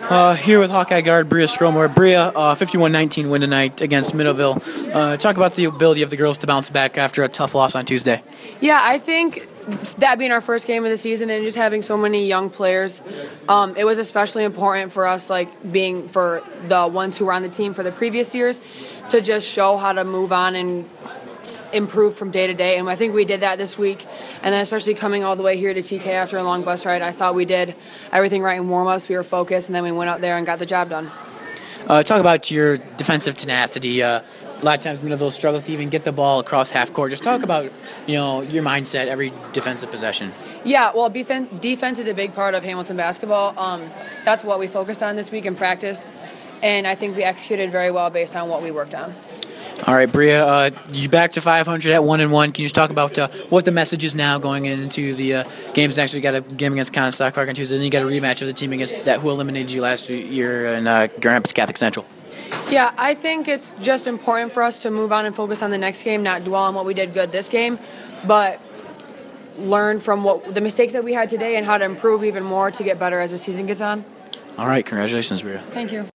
Here with Hawkeye guard Bria Scromore. Bria, 51-19 win tonight against Middleville. Talk about the ability of the girls to bounce back after a tough loss on Tuesday. Yeah, I think that being our first game of the season and just having so many young players, it was especially important for us, being for the ones who were on the team for the previous years, to just show how to move on and improve from day to day, and I think we did that this week. And then especially coming all the way here to TK after a long bus ride, I thought we did everything right in warm-ups. We were focused, and then we went out there and got the job done. Talk about your defensive tenacity. A lot of times Middleville struggles to even get the ball across half court. Just talk about your mindset every defensive possession. Yeah, well, defense is a big part of Hamilton basketball. That's what we focused on this week in practice, and I think we executed very well based on what we worked on. All right, Bria, you back to 500 at 1-1. Can you just talk about what the message is now going into the games next week? You got a game against Comstock Park on Tuesday, then you got a rematch of the team against that who eliminated you last year in Grand Rapids Catholic Central. Yeah, I think it's just important for us to move on and focus on the next game, not dwell on what we did good this game, but learn from the mistakes that we had today and how to improve even more to get better as the season gets on. All right, congratulations, Bria. Thank you.